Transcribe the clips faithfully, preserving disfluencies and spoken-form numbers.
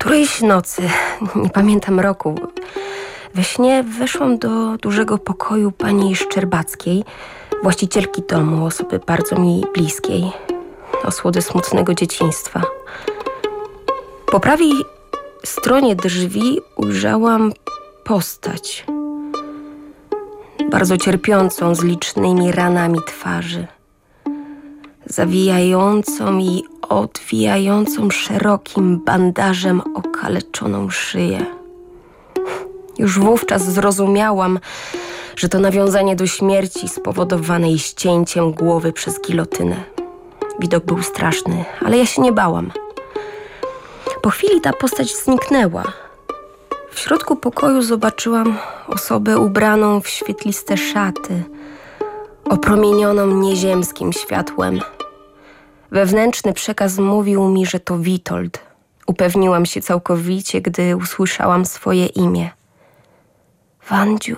Którejś nocy, nie pamiętam roku, we śnie weszłam do dużego pokoju pani Szczerbackiej, właścicielki domu, osoby bardzo mi bliskiej, osłody smutnego dzieciństwa. Po prawej stronie drzwi ujrzałam postać, bardzo cierpiącą, z licznymi ranami twarzy, zawijającą i odwijającą szerokim bandażem okaleczoną szyję. Już wówczas zrozumiałam, że to nawiązanie do śmierci spowodowanej ścięciem głowy przez gilotynę. Widok był straszny, ale ja się nie bałam. Po chwili ta postać zniknęła. W środku pokoju zobaczyłam osobę ubraną w świetliste szaty, opromienioną nieziemskim światłem. Wewnętrzny przekaz mówił mi, że to Witold. Upewniłam się całkowicie, gdy usłyszałam swoje imię. Wandziu.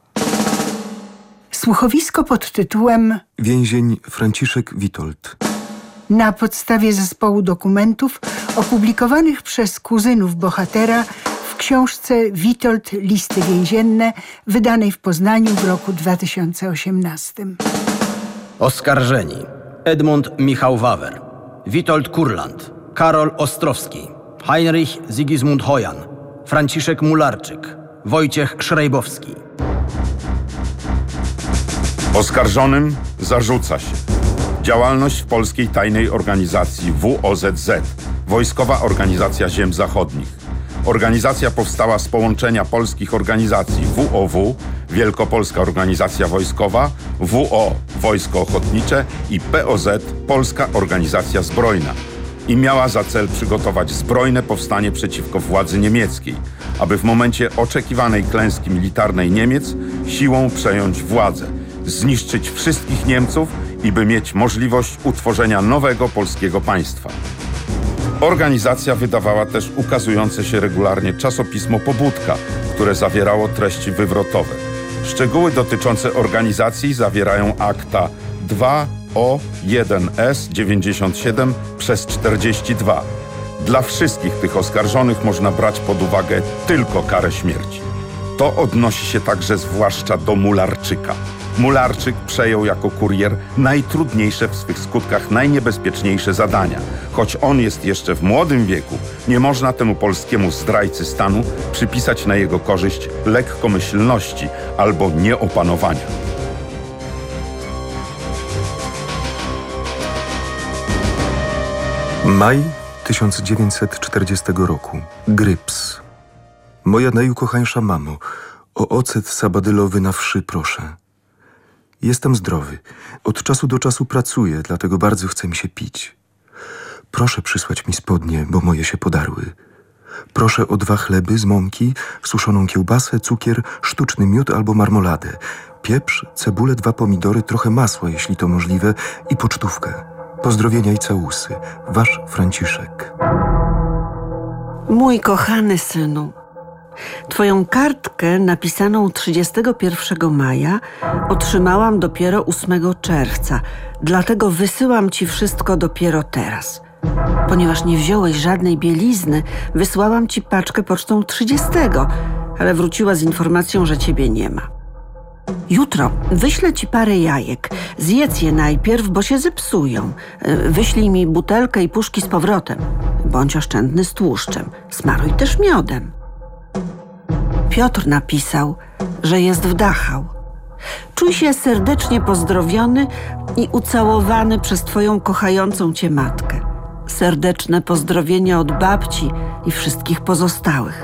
Słuchowisko pod tytułem Więzień Franciszek Witold. Na podstawie zespołu dokumentów opublikowanych przez kuzynów bohatera w książce Witold Listy więzienne, wydanej w Poznaniu w roku dwa tysiące osiemnastym. Oskarżeni: Edmund Michał Wawer, Witold Kurland, Karol Ostrowski, Heinrich Sigismund Hojan, Franciszek Mularczyk, Wojciech Szrejbowski. Oskarżonym zarzuca się działalność w polskiej tajnej organizacji W O Z Z, Wojskowa Organizacja Ziem Zachodnich. Organizacja powstała z połączenia polskich organizacji W O W, Wielkopolska Organizacja Wojskowa, W O, Wojsko Ochotnicze i P O Z, Polska Organizacja Zbrojna. I miała za cel przygotować zbrojne powstanie przeciwko władzy niemieckiej, aby w momencie oczekiwanej klęski militarnej Niemiec siłą przejąć władzę, zniszczyć wszystkich Niemców i by mieć możliwość utworzenia nowego polskiego państwa. Organizacja wydawała też ukazujące się regularnie czasopismo Pobudka, które zawierało treści wywrotowe. Szczegóły dotyczące organizacji zawierają akta dwa O jeden S dziewięćdziesiąt siedem przez czterdzieści dwa. Dla wszystkich tych oskarżonych można brać pod uwagę tylko karę śmierci. To odnosi się także zwłaszcza do Mularczyka. Mularczyk przejął jako kurier najtrudniejsze w swych skutkach, najniebezpieczniejsze zadania. Choć on jest jeszcze w młodym wieku, nie można temu polskiemu zdrajcy stanu przypisać na jego korzyść lekkomyślności albo nieopanowania. Maj tysiąc dziewięćset czterdziestego roku. Gryps. Moja najukochańsza mamo, o ocet sabadylowy na wszy proszę. Jestem zdrowy. Od czasu do czasu pracuję, dlatego bardzo chce mi się pić. Proszę przysłać mi spodnie, bo moje się podarły. Proszę o dwa chleby z mąki, suszoną kiełbasę, cukier, sztuczny miód albo marmoladę, pieprz, cebulę, dwa pomidory, trochę masła, jeśli to możliwe, i pocztówkę. Pozdrowienia i całusy. Wasz Franciszek. Mój kochany synu, twoją kartkę napisaną trzydziestego pierwszego maja otrzymałam dopiero ósmego czerwca, dlatego wysyłam ci wszystko dopiero teraz. Ponieważ nie wziąłeś żadnej bielizny, wysłałam ci paczkę pocztą trzydziestego, ale wróciła z informacją, że ciebie nie ma. Jutro wyślę ci parę jajek. Zjedz je najpierw, bo się zepsują. Wyślij mi butelkę i puszki z powrotem. Bądź oszczędny z tłuszczem. Smaruj też miodem. Piotr napisał, że jest w Dachau. Czuj się serdecznie pozdrowiony i ucałowany przez twoją kochającą cię matkę. Serdeczne pozdrowienia od babci i wszystkich pozostałych.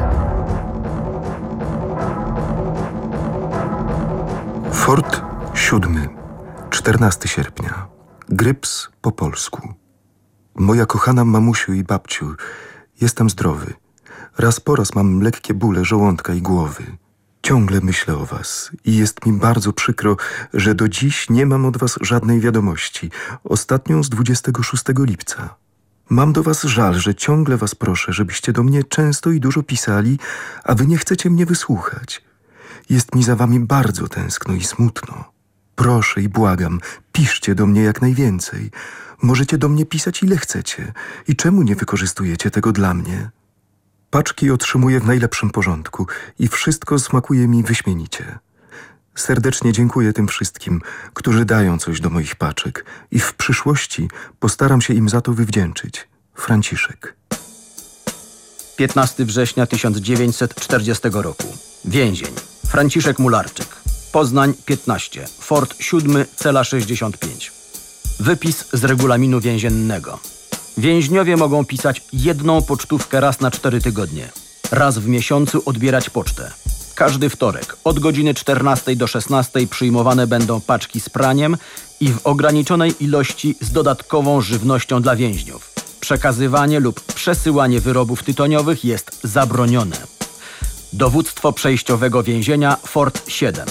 Fort siódmy, czternastego sierpnia. Gryps po polsku. Moja kochana mamusiu i babciu, jestem zdrowy. Raz po raz mam lekkie bóle żołądka i głowy. Ciągle myślę o was i jest mi bardzo przykro, że do dziś nie mam od was żadnej wiadomości. Ostatnią z dwudziestego szóstego lipca. Mam do was żal, że ciągle was proszę, żebyście do mnie często i dużo pisali, a wy nie chcecie mnie wysłuchać. Jest mi za wami bardzo tęskno i smutno. Proszę i błagam, piszcie do mnie jak najwięcej. Możecie do mnie pisać ile chcecie. I czemu nie wykorzystujecie tego dla mnie? Paczki otrzymuję w najlepszym porządku i wszystko smakuje mi wyśmienicie. Serdecznie dziękuję tym wszystkim, którzy dają coś do moich paczek i w przyszłości postaram się im za to wywdzięczyć. Franciszek. piętnastego września tysiąc dziewięćset czterdziestego roku. Więzień. Franciszek Mularczyk. Poznań piętnaście. Fort siódmy, cela sześćdziesiąt pięć. Wypis z regulaminu więziennego. Więźniowie mogą pisać jedną pocztówkę raz na cztery tygodnie. Raz w miesiącu odbierać pocztę. Każdy wtorek od godziny czternastej do szesnastej przyjmowane będą paczki z praniem i w ograniczonej ilości z dodatkową żywnością dla więźniów. Przekazywanie lub przesyłanie wyrobów tytoniowych jest zabronione. Dowództwo przejściowego więzienia Fort siedem.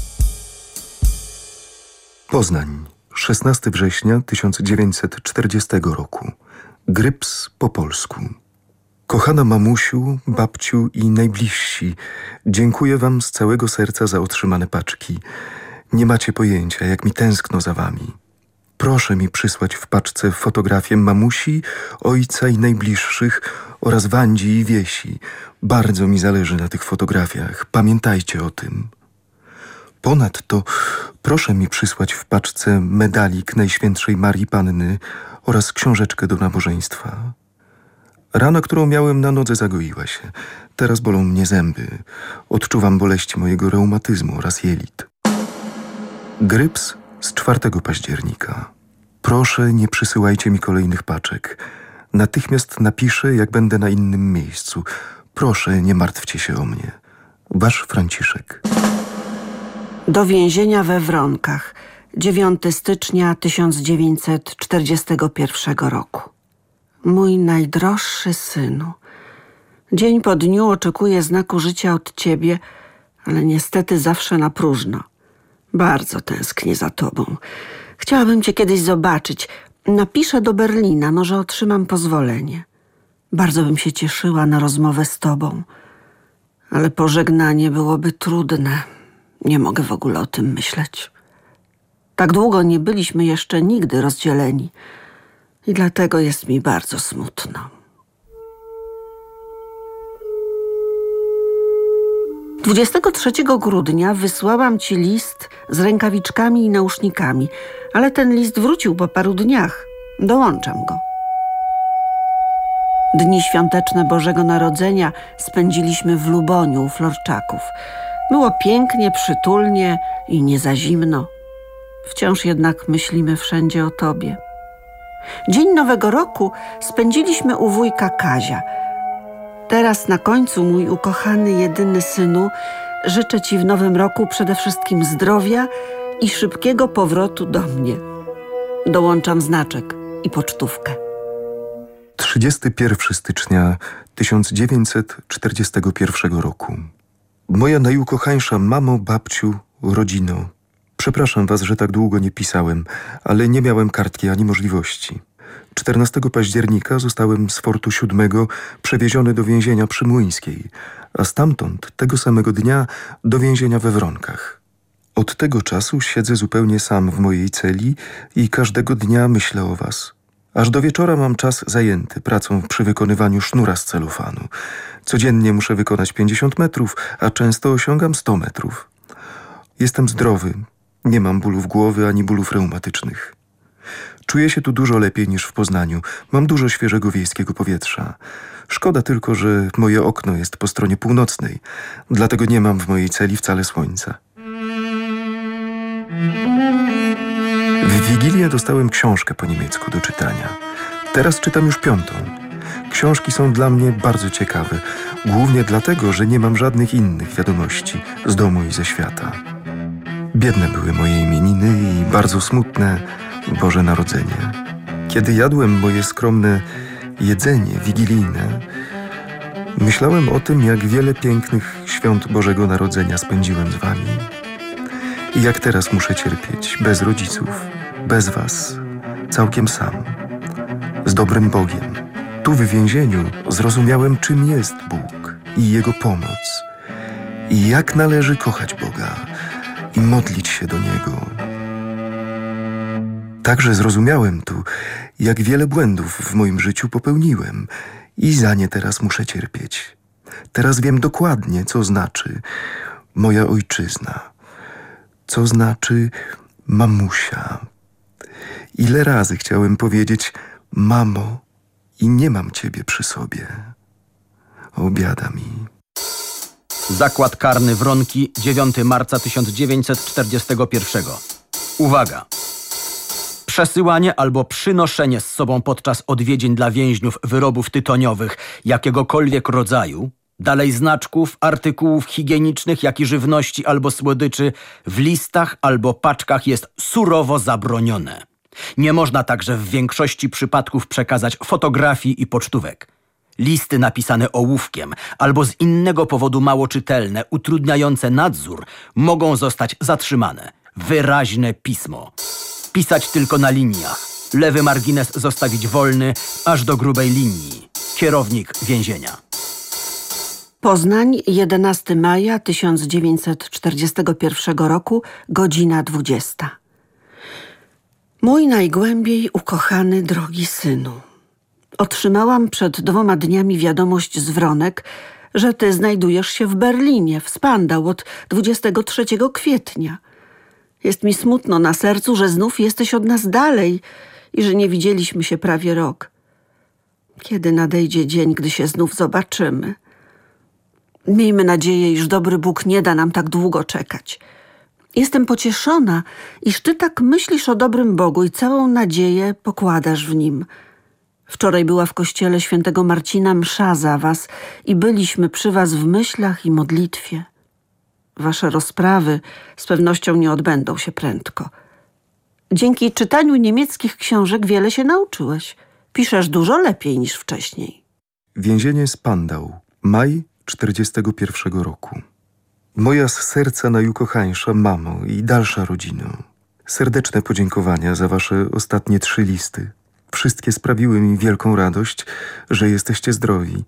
Poznań, szesnastego września tysiąc dziewięćset czterdziestego roku. Gryps po polsku. Kochana mamusiu, babciu i najbliżsi, dziękuję wam z całego serca za otrzymane paczki. Nie macie pojęcia, jak mi tęskno za wami. Proszę mi przysłać w paczce fotografię mamusi, ojca i najbliższych oraz Wandzi i Wiesi. Bardzo mi zależy na tych fotografiach. Pamiętajcie o tym. Ponadto proszę mi przysłać w paczce medalik Najświętszej Marii Panny oraz książeczkę do nabożeństwa. Rana, którą miałem na nodze, zagoiła się. Teraz bolą mnie zęby. Odczuwam boleści mojego reumatyzmu oraz jelit. Gryps z czwartego października. Proszę, nie przysyłajcie mi kolejnych paczek. Natychmiast napiszę, jak będę na innym miejscu. Proszę, nie martwcie się o mnie. Wasz Franciszek. Do więzienia we Wronkach. dziewiątego stycznia tysiąc dziewięćset czterdziestego pierwszego roku. Mój najdroższy synu, dzień po dniu oczekuję znaku życia od ciebie, ale niestety zawsze na próżno. Bardzo tęsknię za tobą. Chciałabym cię kiedyś zobaczyć. Napiszę do Berlina, może otrzymam pozwolenie. Bardzo bym się cieszyła na rozmowę z tobą, ale pożegnanie byłoby trudne. Nie mogę w ogóle o tym myśleć. Tak długo nie byliśmy jeszcze nigdy rozdzieleni i dlatego jest mi bardzo smutno. dwudziestego trzeciego grudnia wysłałam ci list z rękawiczkami i nausznikami, ale ten list wrócił po paru dniach. Dołączam go. Dni świąteczne Bożego Narodzenia spędziliśmy w Luboniu u Florczaków. Było pięknie, przytulnie i nie za zimno. Wciąż jednak myślimy wszędzie o tobie. Dzień Nowego Roku spędziliśmy u wujka Kazia. Teraz na końcu, mój ukochany, jedyny synu, życzę ci w nowym roku przede wszystkim zdrowia i szybkiego powrotu do mnie. Dołączam znaczek i pocztówkę. trzydziestego pierwszego stycznia tysiąc dziewięćset czterdziestego pierwszego roku. Moja najukochańsza mamo, babciu, rodzino. Przepraszam was, że tak długo nie pisałem, ale nie miałem kartki ani możliwości. czternastego października zostałem z Fortu siódmego przewieziony do więzienia przy Młyńskiej, a stamtąd tego samego dnia do więzienia we Wronkach. Od tego czasu siedzę zupełnie sam w mojej celi i każdego dnia myślę o was. Aż do wieczora mam czas zajęty pracą przy wykonywaniu sznura z celofanu. Codziennie muszę wykonać pięćdziesiąt metrów, a często osiągam sto metrów. Jestem zdrowy, nie mam bólów głowy ani bólów reumatycznych. Czuję się tu dużo lepiej niż w Poznaniu. Mam dużo świeżego wiejskiego powietrza. Szkoda tylko, że moje okno jest po stronie północnej, dlatego nie mam w mojej celi wcale słońca. W Wigilię dostałem książkę po niemiecku do czytania. Teraz czytam już piątą. Książki są dla mnie bardzo ciekawe, głównie dlatego, że nie mam żadnych innych wiadomości z domu i ze świata. Biedne były moje imieniny i bardzo smutne Boże Narodzenie. Kiedy jadłem moje skromne jedzenie wigilijne, myślałem o tym, jak wiele pięknych świąt Bożego Narodzenia spędziłem z wami. I jak teraz muszę cierpieć bez rodziców, bez was, całkiem sam, z dobrym Bogiem. Tu w więzieniu zrozumiałem, czym jest Bóg i Jego pomoc i jak należy kochać Boga i modlić się do Niego. Także zrozumiałem tu, jak wiele błędów w moim życiu popełniłem I za nie teraz muszę cierpieć. Teraz wiem dokładnie, co znaczy moja ojczyzna. Co znaczy mamusia. Ile razy chciałem powiedzieć mamo i nie mam ciebie przy sobie. Obiada mi. Zakład karny Wronki, dziewiątego marca tysiąc dziewięćset czterdziestego pierwszego. Uwaga! Przesyłanie albo przynoszenie z sobą podczas odwiedzin dla więźniów wyrobów tytoniowych jakiegokolwiek rodzaju, dalej znaczków, artykułów higienicznych, jak i żywności albo słodyczy w listach albo paczkach jest surowo zabronione. Nie można także w większości przypadków przekazać fotografii i pocztówek. Listy napisane ołówkiem albo z innego powodu mało czytelne, utrudniające nadzór, mogą zostać zatrzymane. Wyraźne pismo. Pisać tylko na liniach. Lewy margines zostawić wolny, aż do grubej linii. Kierownik więzienia. Poznań, jedenastego maja tysiąc dziewięćset czterdziestego pierwszego roku, godzina dwudziesta. Mój najgłębiej ukochany, drogi synu. Otrzymałam przed dwoma dniami wiadomość z Wronek, że ty znajdujesz się w Berlinie, w Spandau od dwudziestego trzeciego kwietnia. Jest mi smutno na sercu, że znów jesteś od nas dalej i że nie widzieliśmy się prawie rok. Kiedy nadejdzie dzień, gdy się znów zobaczymy? Miejmy nadzieję, iż dobry Bóg nie da nam tak długo czekać. Jestem pocieszona, iż ty tak myślisz o dobrym Bogu i całą nadzieję pokładasz w Nim. Wczoraj była w kościele świętego Marcina msza za was i byliśmy przy was w myślach i modlitwie. Wasze rozprawy z pewnością nie odbędą się prędko. Dzięki czytaniu niemieckich książek wiele się nauczyłeś. Piszesz dużo lepiej niż wcześniej. Więzienie Spandau, maj czterdziestego pierwszego roku. Moja z serca najukochańsza mamo i dalsza rodzino. Serdeczne podziękowania za wasze ostatnie trzy listy. Wszystkie sprawiły mi wielką radość, że jesteście zdrowi.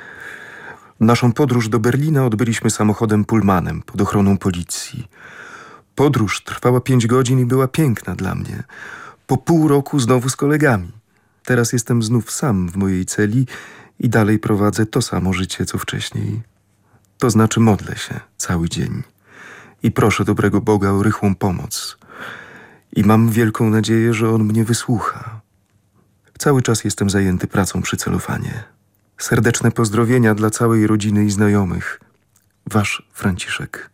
Naszą podróż do Berlina odbyliśmy samochodem Pullmanem pod ochroną policji. Podróż trwała pięć godzin i była piękna dla mnie. Po pół roku znowu z kolegami. Teraz jestem znów sam w mojej celi i dalej prowadzę to samo życie, co wcześniej. To znaczy modlę się cały dzień i proszę dobrego Boga o rychłą pomoc. I mam wielką nadzieję, że On mnie wysłucha. Cały czas jestem zajęty pracą przy celofanie. Serdeczne pozdrowienia dla całej rodziny i znajomych. Wasz Franciszek.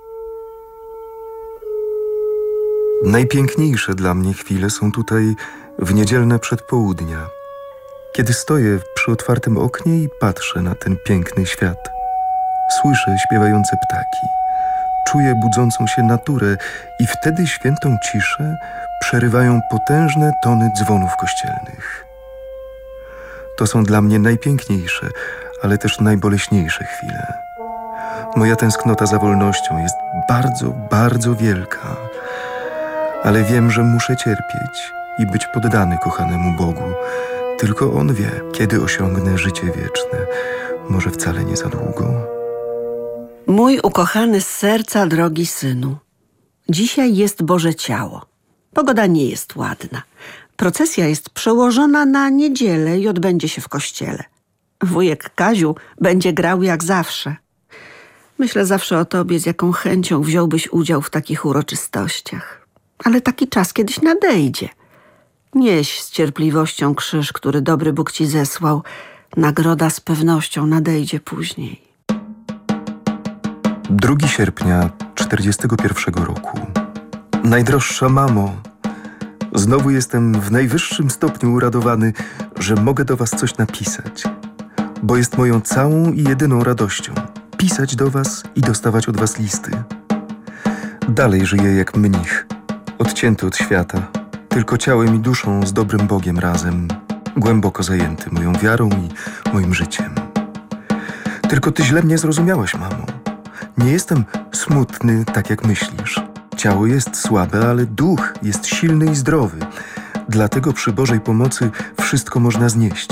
Najpiękniejsze dla mnie chwile są tutaj w niedzielne przedpołudnia, kiedy stoję przy otwartym oknie i patrzę na ten piękny świat. Słyszę śpiewające ptaki, czuję budzącą się naturę i wtedy świętą ciszę przerywają potężne tony dzwonów kościelnych. To są dla mnie najpiękniejsze, ale też najboleśniejsze chwile. Moja tęsknota za wolnością jest bardzo, bardzo wielka, ale wiem, że muszę cierpieć i być poddany kochanemu Bogu. Tylko On wie, kiedy osiągnę życie wieczne. Może wcale nie za długo. Mój ukochany z serca, drogi synu. Dzisiaj jest Boże Ciało. Pogoda nie jest ładna. Procesja jest przełożona na niedzielę i odbędzie się w kościele. Wujek Kaziu będzie grał jak zawsze. Myślę zawsze o tobie, z jaką chęcią wziąłbyś udział w takich uroczystościach. Ale taki czas kiedyś nadejdzie. Nieś z cierpliwością krzyż, który dobry Bóg ci zesłał. Nagroda z pewnością nadejdzie później. drugiego sierpnia czterdziestego pierwszego roku. Najdroższa mamo, znowu jestem w najwyższym stopniu uradowany, że mogę do was coś napisać, bo jest moją całą i jedyną radością pisać do was i dostawać od was listy. Dalej żyję jak mnich, odcięty od świata, tylko ciałem i duszą z dobrym Bogiem razem, głęboko zajęty moją wiarą i moim życiem. Tylko ty źle mnie zrozumiałeś, mamo. Nie jestem smutny, tak jak myślisz. Ciało jest słabe, ale duch jest silny i zdrowy. Dlatego przy Bożej pomocy wszystko można znieść.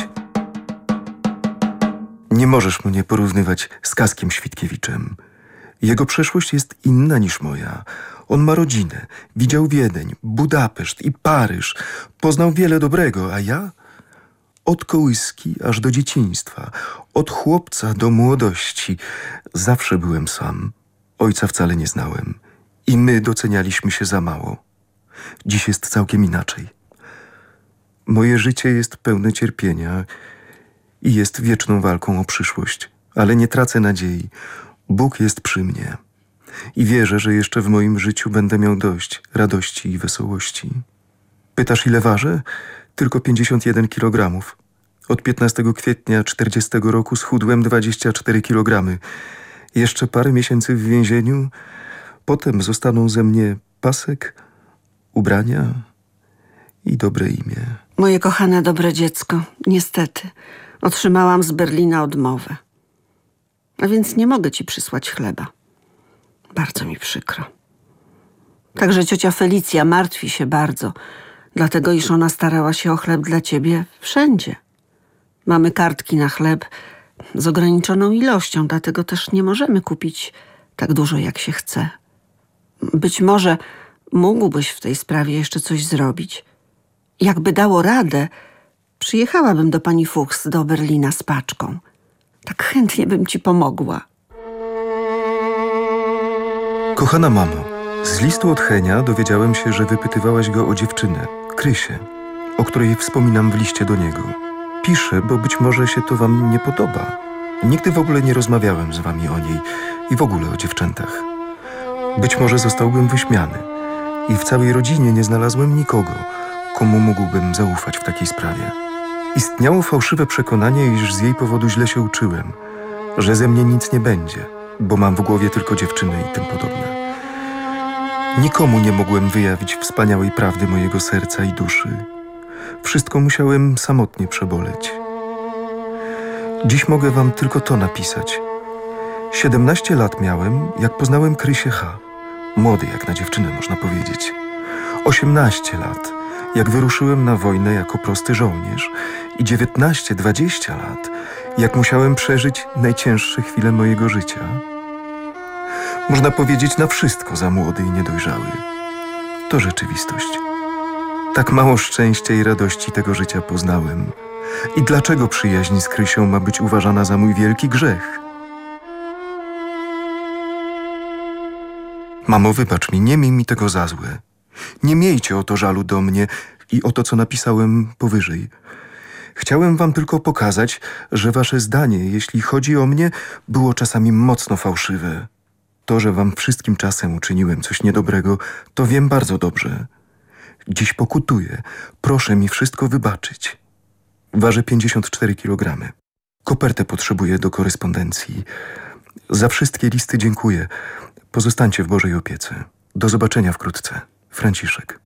Nie możesz mnie porównywać z Kaskiem Świtkiewiczem. Jego przeszłość jest inna niż moja. On ma rodzinę, widział Wiedeń, Budapeszt i Paryż. Poznał wiele dobrego, a ja? Od kołyski aż do dzieciństwa, od chłopca do młodości. Zawsze byłem sam. Ojca wcale nie znałem. I my docenialiśmy się za mało. Dziś jest całkiem inaczej. Moje życie jest pełne cierpienia i jest wieczną walką o przyszłość. Ale nie tracę nadziei. Bóg jest przy mnie. I wierzę, że jeszcze w moim życiu będę miał dość radości i wesołości. Pytasz, ile ważę? Tylko pięćdziesiąt jeden kilogramów. Od piętnastego kwietnia czterdziestego roku schudłem dwadzieścia cztery kilogramy. Jeszcze parę miesięcy w więzieniu. Potem zostaną ze mnie pasek, ubrania i dobre imię. Moje kochane, dobre dziecko, niestety otrzymałam z Berlina odmowę. A więc nie mogę ci przysłać chleba. Bardzo mi przykro. Także ciocia Felicja martwi się bardzo, dlatego iż ona starała się o chleb dla ciebie wszędzie. Mamy kartki na chleb z ograniczoną ilością, dlatego też nie możemy kupić tak dużo, jak się chce. Być może mógłbyś w tej sprawie jeszcze coś zrobić. Jakby dało radę, przyjechałabym do pani Fuchs do Berlina z paczką. Tak chętnie bym ci pomogła. Kochana mamo, z listu od Henia dowiedziałem się, że wypytywałaś go o dziewczynę, Krysię, o której wspominam w liście do niego. Piszę, bo być może się to wam nie podoba. Nigdy w ogóle nie rozmawiałem z wami o niej i w ogóle o dziewczętach. Być może zostałbym wyśmiany i w całej rodzinie nie znalazłem nikogo, komu mógłbym zaufać w takiej sprawie. Istniało fałszywe przekonanie, iż z jej powodu źle się uczyłem, że ze mnie nic nie będzie, bo mam w głowie tylko dziewczynę i tym podobne. Nikomu nie mogłem wyjawić wspaniałej prawdy mojego serca i duszy. Wszystko musiałem samotnie przeboleć. Dziś mogę wam tylko to napisać. Siedemnaście lat miałem, jak poznałem Krysię H. Młody jak na dziewczynę, można powiedzieć. Osiemnaście lat, jak wyruszyłem na wojnę jako prosty żołnierz. I dziewiętnaście, dwadzieścia lat, jak musiałem przeżyć najcięższe chwile mojego życia. Można powiedzieć, na wszystko za młody i niedojrzały. To rzeczywistość. Tak mało szczęścia i radości tego życia poznałem. I dlaczego przyjaźń z Krysią ma być uważana za mój wielki grzech? Mamo, wybacz mi, nie miej mi tego za złe. Nie miejcie o to żalu do mnie i o to, co napisałem powyżej. Chciałem wam tylko pokazać, że wasze zdanie, jeśli chodzi o mnie, było czasami mocno fałszywe. To, że wam wszystkim czasem uczyniłem coś niedobrego, to wiem bardzo dobrze. Dziś pokutuję. Proszę mi wszystko wybaczyć. Ważę pięćdziesiąt cztery kilogramy. Kopertę potrzebuję do korespondencji. Za wszystkie listy dziękuję. Pozostańcie w Bożej opiece. Do zobaczenia wkrótce. Franciszek.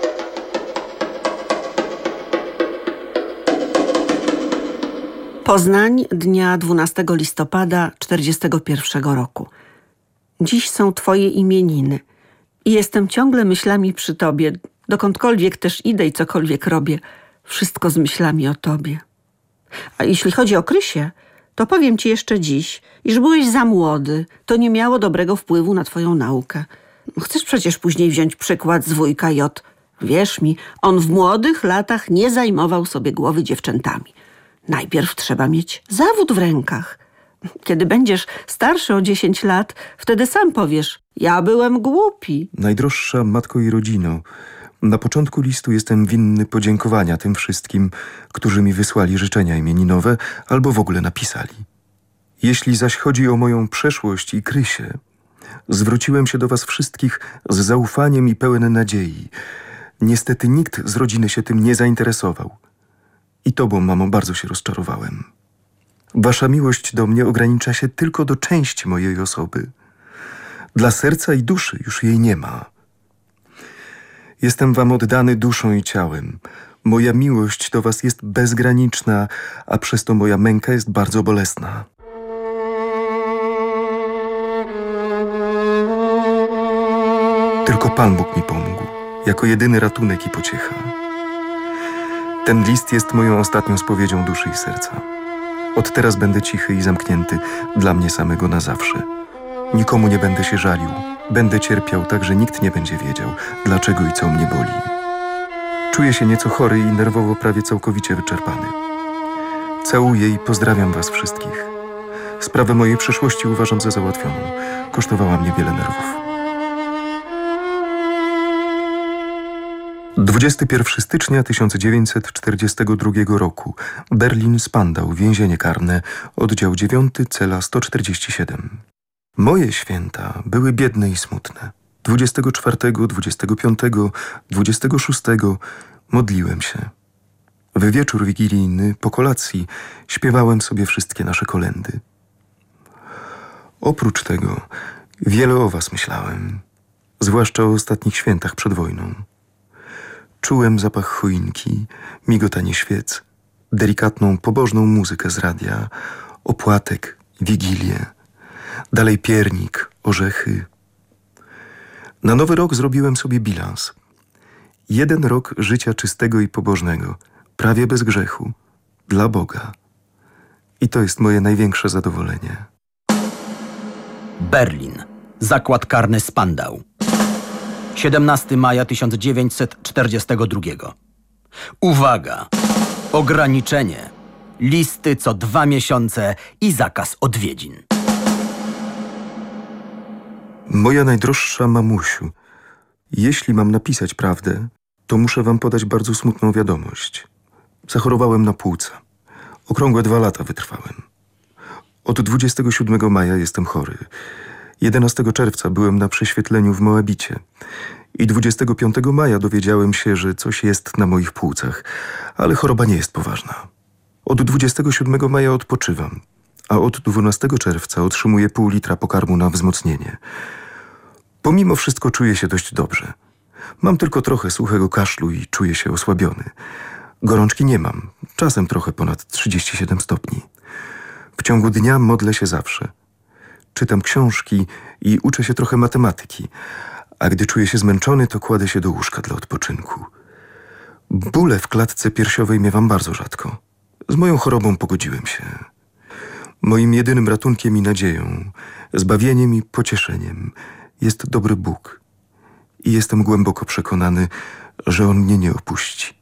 Poznań, dnia dwunastego listopada czterdziestego pierwszego roku. Dziś są twoje imieniny i jestem ciągle myślami przy tobie. Dokądkolwiek też idę i cokolwiek robię, wszystko z myślami o tobie. A jeśli chodzi o Krysię, to powiem ci jeszcze dziś, iż byłeś za młody. To nie miało dobrego wpływu na twoją naukę. Chcesz przecież później wziąć przykład z wujka J. Wierz mi, on w młodych latach nie zajmował sobie głowy dziewczętami. Najpierw trzeba mieć zawód w rękach. Kiedy będziesz starszy o dziesięć lat, wtedy sam powiesz, ja byłem głupi. Najdroższa matko i rodzino, na początku listu jestem winny podziękowania tym wszystkim, którzy mi wysłali życzenia imieninowe albo w ogóle napisali. Jeśli zaś chodzi o moją przeszłość i Krysię, zwróciłem się do was wszystkich z zaufaniem i pełen nadziei. Niestety nikt z rodziny się tym nie zainteresował. I tobą, mamo, bardzo się rozczarowałem. Wasza miłość do mnie ogranicza się tylko do części mojej osoby. Dla serca i duszy już jej nie ma. Jestem wam oddany duszą i ciałem. Moja miłość do was jest bezgraniczna, a przez to moja męka jest bardzo bolesna. Tylko Pan Bóg mi pomógł, jako jedyny ratunek i pociecha. Ten list jest moją ostatnią spowiedzią duszy i serca. Od teraz będę cichy i zamknięty dla mnie samego na zawsze. Nikomu nie będę się żalił. Będę cierpiał tak, że nikt nie będzie wiedział, dlaczego i co mnie boli. Czuję się nieco chory i nerwowo prawie całkowicie wyczerpany. Całuję i pozdrawiam was wszystkich. Sprawę mojej przeszłości uważam za załatwioną. Kosztowała mnie wiele nerwów. dwudziestego pierwszego stycznia tysiąc dziewięćset czterdziestego drugiego roku. Berlin, Spandau, więzienie karne, oddział dziewiąty, cela sto czterdzieści siedem. Moje święta były biedne i smutne. dwudziestego czwartego, dwudziestego piątego, dwudziestego szóstego modliłem się. W wieczór wigilijny, po kolacji, śpiewałem sobie wszystkie nasze kolędy. Oprócz tego wiele o was myślałem, zwłaszcza o ostatnich świętach przed wojną. Czułem zapach choinki, migotanie świec, delikatną, pobożną muzykę z radia, opłatek, wigilię, dalej piernik, orzechy. Na nowy rok zrobiłem sobie bilans. Jeden rok życia czystego i pobożnego, prawie bez grzechu, dla Boga. I to jest moje największe zadowolenie. Berlin. Zakład karny Spandau. siedemnastego maja tysiąc dziewięćset czterdziestego drugiego. Uwaga! Ograniczenie. Listy co dwa miesiące i zakaz odwiedzin. Moja najdroższa mamusiu, jeśli mam napisać prawdę, to muszę wam podać bardzo smutną wiadomość. Zachorowałem na płuca. Okrągłe dwa lata wytrwałem. Od dwudziestego siódmego maja jestem chory. jedenastego czerwca byłem na prześwietleniu w Moabicie i dwudziestego piątego maja dowiedziałem się, że coś jest na moich płucach, ale choroba nie jest poważna. Od dwudziestego siódmego maja odpoczywam, a od dwunastego czerwca otrzymuję pół litra pokarmu na wzmocnienie. Pomimo wszystko czuję się dość dobrze. Mam tylko trochę suchego kaszlu i czuję się osłabiony. Gorączki nie mam, czasem trochę ponad trzydzieści siedem stopni. W ciągu dnia modlę się zawsze. Czytam książki i uczę się trochę matematyki, a gdy czuję się zmęczony, to kładę się do łóżka dla odpoczynku. Bóle w klatce piersiowej miewam bardzo rzadko. Z moją chorobą pogodziłem się. Moim jedynym ratunkiem i nadzieją, zbawieniem i pocieszeniem jest dobry Bóg. I jestem głęboko przekonany, że On mnie nie opuści.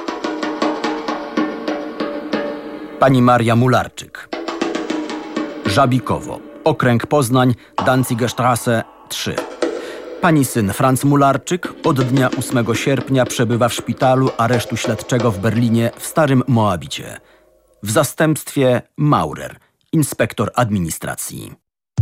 Pani Maria Mularczyk. Żabikowo. Okręg Poznań, Danzigerstrasse trzy. Pani syn Franz Mularczyk od dnia ósmego sierpnia przebywa w szpitalu aresztu śledczego w Berlinie w Starym Moabicie. W zastępstwie Maurer, inspektor administracji.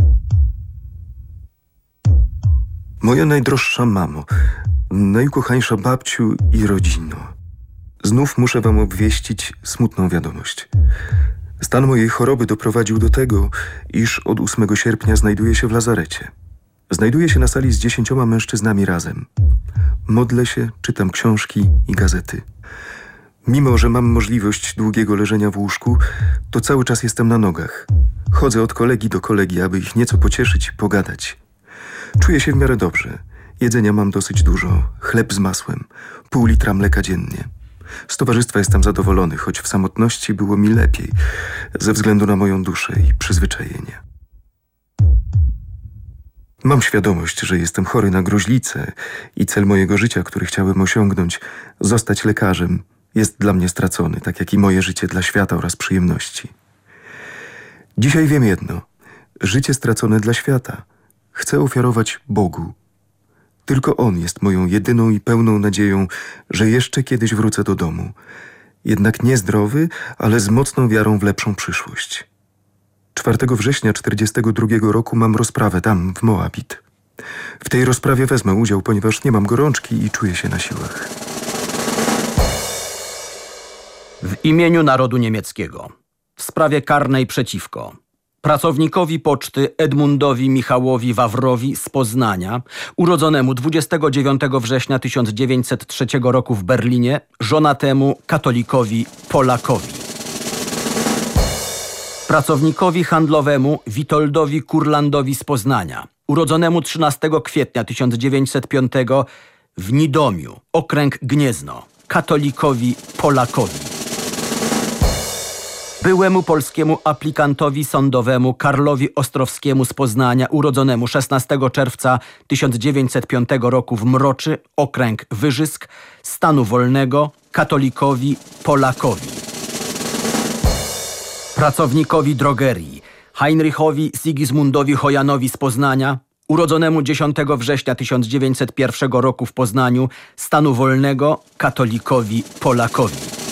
Moja najdroższa mamo, najukochańsza babciu i rodzino. Znów muszę wam obwieścić smutną wiadomość. Stan mojej choroby doprowadził do tego, iż od ósmego sierpnia znajduję się w lazarecie. Znajduję się na sali z dziesięcioma mężczyznami razem. Modlę się, czytam książki i gazety. Mimo że mam możliwość długiego leżenia w łóżku, to cały czas jestem na nogach. Chodzę od kolegi do kolegi, aby ich nieco pocieszyć i pogadać. Czuję się w miarę dobrze. Jedzenia mam dosyć dużo. Chleb z masłem. Pół litra mleka dziennie. Z towarzystwa jestem zadowolony, choć w samotności było mi lepiej, ze względu na moją duszę i przyzwyczajenie. Mam świadomość, że jestem chory na gruźlicę i cel mojego życia, który chciałem osiągnąć, zostać lekarzem, jest dla mnie stracony, tak jak i moje życie dla świata oraz przyjemności. Dzisiaj wiem jedno. Życie stracone dla świata chcę ofiarować Bogu. Tylko On jest moją jedyną i pełną nadzieją, że jeszcze kiedyś wrócę do domu. Jednak nie zdrowy, ale z mocną wiarą w lepszą przyszłość. czwartego września czterdziestego drugiego roku mam rozprawę tam, w Moabit. W tej rozprawie wezmę udział, ponieważ nie mam gorączki i czuję się na siłach. W imieniu narodu niemieckiego. W sprawie karnej przeciwko pracownikowi poczty Edmundowi Michałowi Wawrowi z Poznania, urodzonemu dwudziestego dziewiątego września tysiąc dziewięćset trzeciego roku w Berlinie, żonatemu katolikowi Polakowi. Pracownikowi handlowemu Witoldowi Kurlandowi z Poznania, urodzonemu trzynastego kwietnia tysiąc dziewięćset piątego w Nidomiu, okręg Gniezno, katolikowi Polakowi. Byłemu polskiemu aplikantowi sądowemu Karlowi Ostrowskiemu z Poznania, urodzonemu szesnastego czerwca tysiąc dziewięćset piątego roku w Mroczy, okręg Wyżysk, stanu wolnego, katolikowi Polakowi. Pracownikowi drogerii Heinrichowi Sigismundowi Hojanowi z Poznania, urodzonemu dziesiątego września tysiąc dziewięćset pierwszego roku w Poznaniu, stanu wolnego, katolikowi, Polakowi.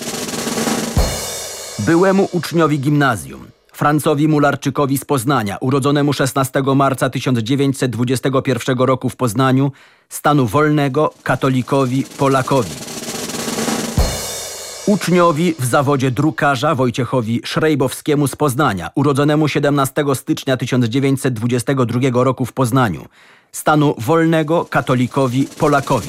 Byłemu uczniowi gimnazjum Francowi Mularczykowi z Poznania, urodzonemu szesnastego marca tysiąc dziewięćset dwudziestego pierwszego roku w Poznaniu, stanu wolnego, katolikowi, Polakowi. Uczniowi w zawodzie drukarza Wojciechowi Szrejbowskiemu z Poznania, urodzonemu siedemnastego stycznia tysiąc dziewięćset dwudziestego drugiego roku w Poznaniu, stanu wolnego, katolikowi, Polakowi.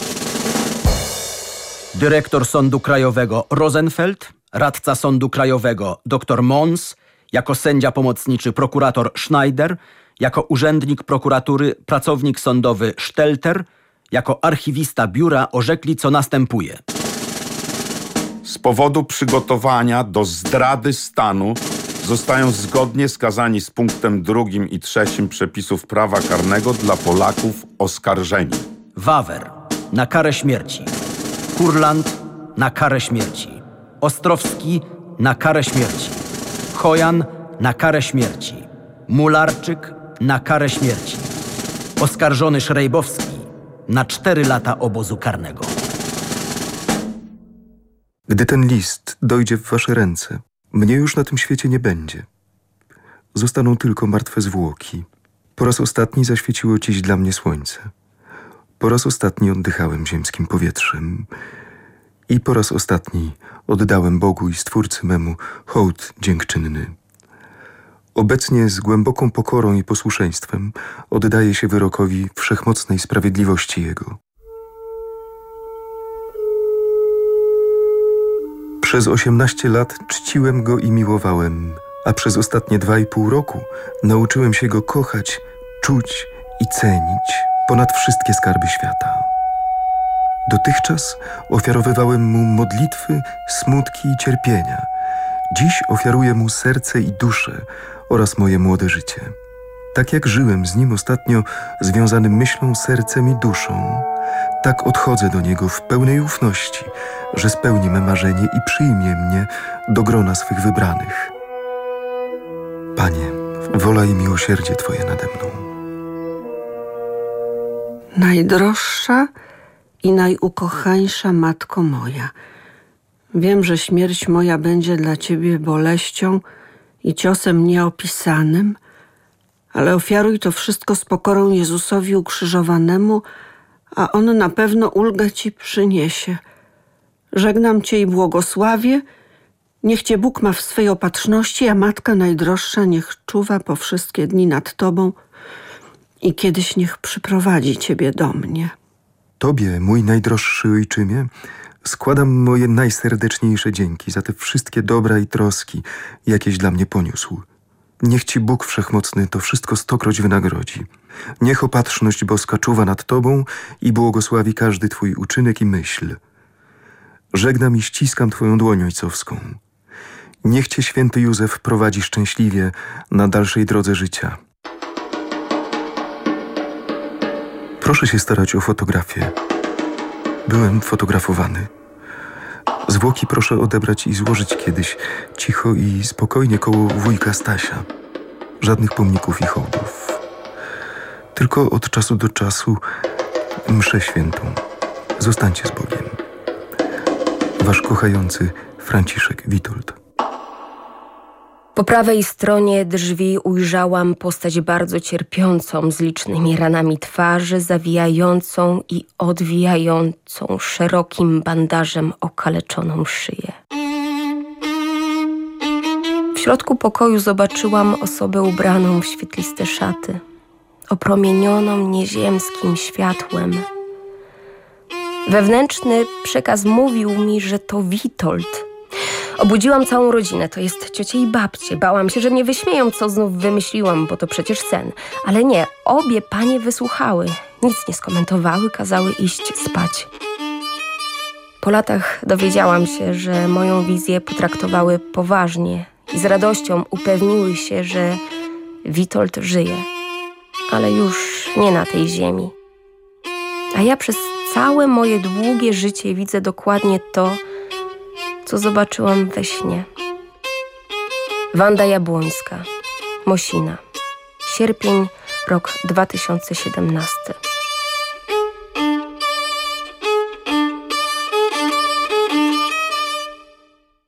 Dyrektor Sądu Krajowego Rosenfeld, radca Sądu Krajowego dr Mons, jako sędzia pomocniczy prokurator Schneider, jako urzędnik prokuratury pracownik sądowy Stelter, jako archiwista biura orzekli, co następuje. Z powodu przygotowania do zdrady stanu zostają zgodnie skazani z punktem drugim i trzecim przepisów prawa karnego dla Polaków oskarżeni. Wawer na karę śmierci. Kurland na karę śmierci. Ostrowski na karę śmierci. Hojan na karę śmierci. Mularczyk na karę śmierci. Oskarżony Szrejbowski na cztery lata obozu karnego. Gdy ten list dojdzie w wasze ręce, mnie już na tym świecie nie będzie. Zostaną tylko martwe zwłoki. Po raz ostatni zaświeciło dziś dla mnie słońce. Po raz ostatni oddychałem ziemskim powietrzem. I po raz ostatni oddałem Bogu i Stwórcy memu hołd dziękczynny. Obecnie z głęboką pokorą i posłuszeństwem oddaję się wyrokowi wszechmocnej sprawiedliwości Jego. Przez osiemnaście lat czciłem Go i miłowałem, a przez ostatnie dwa i pół roku nauczyłem się Go kochać, czuć i cenić ponad wszystkie skarby świata. Dotychczas ofiarowywałem Mu modlitwy, smutki i cierpienia. Dziś ofiaruję Mu serce i duszę oraz moje młode życie. Tak jak żyłem z Nim ostatnio, związanym myślą, sercem i duszą, tak odchodzę do Niego w pełnej ufności, że spełni me marzenie i przyjmie mnie do grona swych wybranych. Panie, wola i miłosierdzie Twoje nade mną. Najdroższa i najukochańsza Matko moja, wiem, że śmierć moja będzie dla Ciebie boleścią i ciosem nieopisanym, ale ofiaruj to wszystko z pokorą Jezusowi ukrzyżowanemu, a On na pewno ulgę Ci przyniesie. Żegnam Cię i błogosławię. Niech Cię Bóg ma w swej opatrzności, a Matka Najdroższa niech czuwa po wszystkie dni nad Tobą i kiedyś niech przyprowadzi Ciebie do mnie. Tobie, mój najdroższy Ojczymie, składam moje najserdeczniejsze dzięki za te wszystkie dobra i troski, jakieś dla mnie poniósł. Niech Ci Bóg Wszechmocny to wszystko stokroć wynagrodzi. Niech opatrzność boska czuwa nad Tobą i błogosławi każdy Twój uczynek i myśl. Żegnam i ściskam Twoją dłoń ojcowską. Niech Cię święty Józef prowadzi szczęśliwie na dalszej drodze życia. Proszę się starać o fotografię. Byłem fotografowany. Zwłoki proszę odebrać i złożyć kiedyś, cicho i spokojnie koło wujka Stasia. Żadnych pomników i hołdów. Tylko od czasu do czasu mszę świętą. Zostańcie z Bogiem. Wasz kochający Franciszek Witold. Po prawej stronie drzwi ujrzałam postać bardzo cierpiącą, z licznymi ranami twarzy, zawijającą i odwijającą szerokim bandażem okaleczoną szyję. W środku pokoju zobaczyłam osobę ubraną w świetliste szaty, opromienioną nieziemskim światłem. Wewnętrzny przekaz mówił mi, że to Witold. Obudziłam całą rodzinę, to jest ciocię i babcię. Bałam się, że mnie wyśmieją, co znów wymyśliłam, bo to przecież sen. Ale nie, obie panie wysłuchały, nic nie skomentowały, kazały iść spać. Po latach dowiedziałam się, że moją wizję potraktowały poważnie i z radością upewniły się, że Witold żyje, ale już nie na tej ziemi. A ja przez całe moje długie życie widzę dokładnie to, co zobaczyłam we śnie. Wanda Jabłońska, Mosina. Sierpień, rok dwa tysiące siedemnasty.